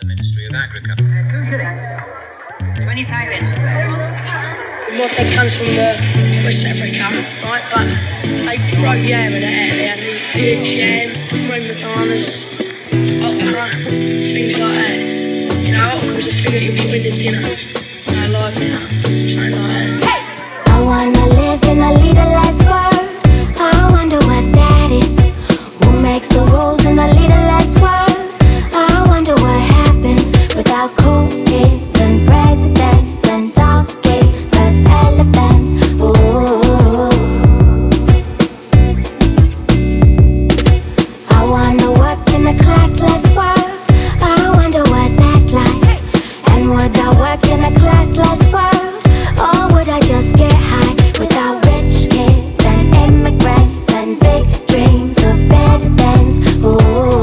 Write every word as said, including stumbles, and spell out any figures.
the Ministry of Agriculture. Uh, two shillings. Twenty-five inches. My dad comes from the West Africa, right? But they grow yam in that area. They eat yam, prune bananas, okra, things like that. You know, okra's a thing that you put in the dinner. No live now, something like that.